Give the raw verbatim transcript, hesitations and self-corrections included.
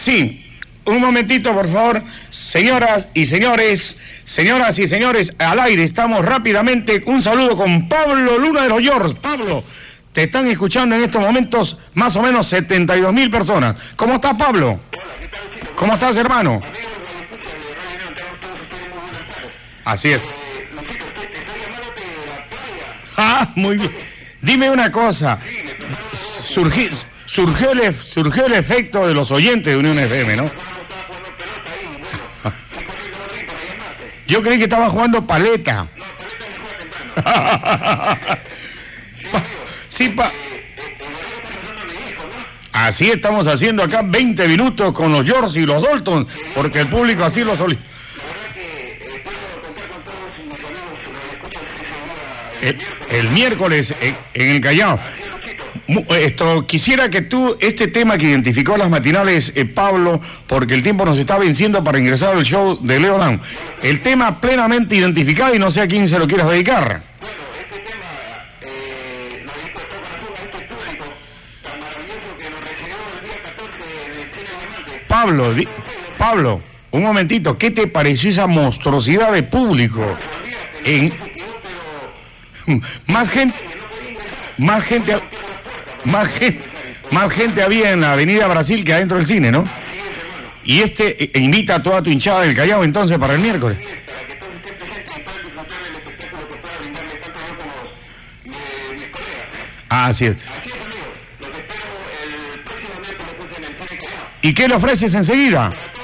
Sí, un momentito, por favor. Señoras y señores, señoras y señores, al aire estamos rápidamente. Un saludo con Pablo Luna de los Yorks. Pablo, te están escuchando en estos momentos más o menos setenta y dos mil personas. ¿Cómo estás, Pablo? ¿Cómo estás, hermano? Así es. Ah, muy bien. Dime una cosa. Surgi, surgió, el, surgió el efecto de los oyentes de Unión F M, ¿no? Yo creí que estaba jugando paleta. Sí, pa... Así estamos haciendo acá veinte minutos con los Yorks y los Dalton, porque el público así lo solicita. El, el miércoles en, en el Callao. Esto, quisiera que tú, este tema que identificó las matinales, eh, Pablo, porque el tiempo nos está venciendo para ingresar al show de Leo Dan, el tema plenamente identificado y no sé a quién se lo quieras dedicar. Bueno, este tema eh, lo dedico de todo corazón a este público tan maravilloso que nos recibió el día catorce de Cine Diamante. Pablo, di, Pablo, un momentito, ¿qué te pareció esa monstruosidad de público? En, más gente, más gente... Más gente, más gente había en la Avenida Brasil que adentro del cine, ¿no? Y este eh, invita a toda tu hinchada del Callao entonces para el miércoles. Para que todos estén presentes y puedan disfrutar del espectáculo que pueda brindarle tanto yo como eh, mis colegas. Ah, así es. Así es, amigos. Los espero el próximo miércoles en el Cine Callao. ¿Y qué le ofreces enseguida?